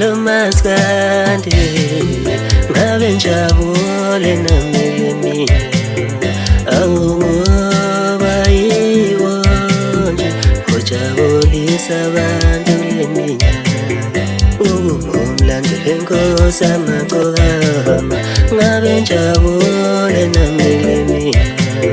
kulo maskandi ngabe njabule nami mina awungoba yiwo nje ojabulisa abantu lemina umlando lenkosi amaqokama ngabe njabule nami mina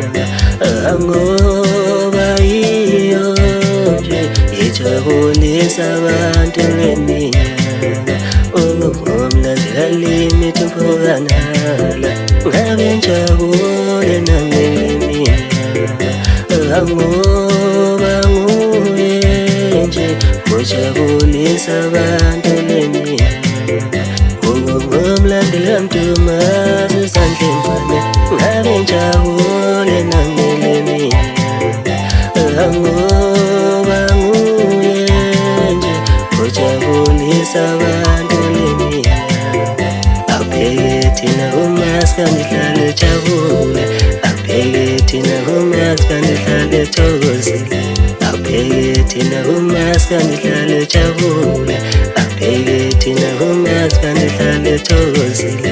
awungoba yiwo nje ijabulisa abantu lemina umlando lalimithi mpokanala ngabe njabule nami mina angoba nguye nje ojabulisa abantu lemina umlandela mntumazi esandleni ngabe njabule nami lemina angoba nguye nje ojabulisa abantu lemina abheke thina umaskandi hlale jabule abheke thina umaskandi hlale thokozile abheke thina umaskandi hlale jabule abheke thina umaskandi hlale thokozile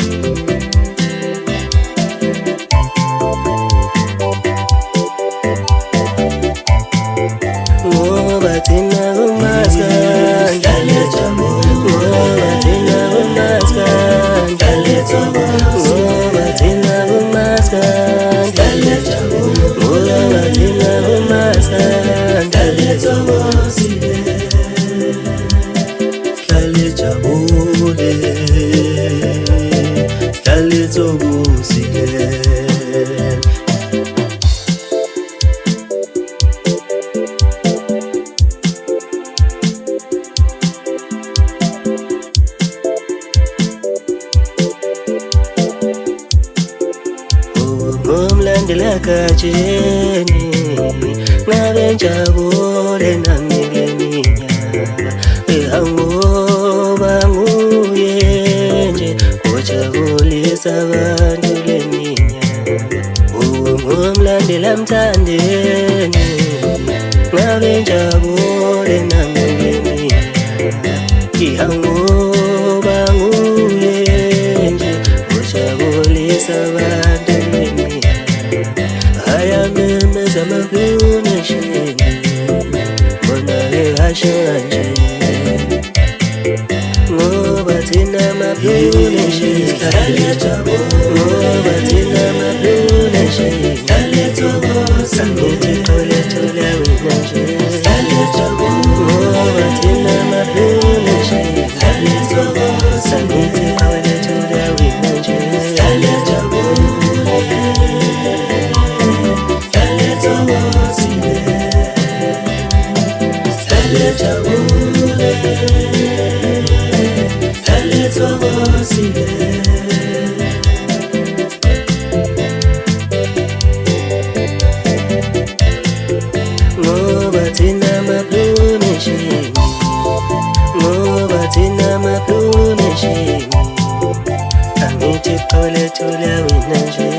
ngoba thina umaskandi hlale jabule ngoba thina umaskandi hlale thokozile ngoba thina umaskandi hlale jabule ngoba thina umaskandi hlale thokozile hlale jabule hlale thokozile umlandela kajeni ngabe njabule nami lemina angoba nguye nje ojabulisa abantu lemina umlandela mthandeni ngabe njabule nami lemina angoba nguye nje ojabulisa abantu ayamemeza amabhunu shini bona ehashanje ngoba thina amabhunu shini hlale jabule ngoba thina amabhunu shini hlale thokoza ngithi thole thole wena nje hlale jabule ngoba thina amabhunu shini hlale thokoza ngithi thole thole wena nje hlale jabule ngoba thina amabhunu shini ngoba thina amabhunu shini angithi thole thole wena nje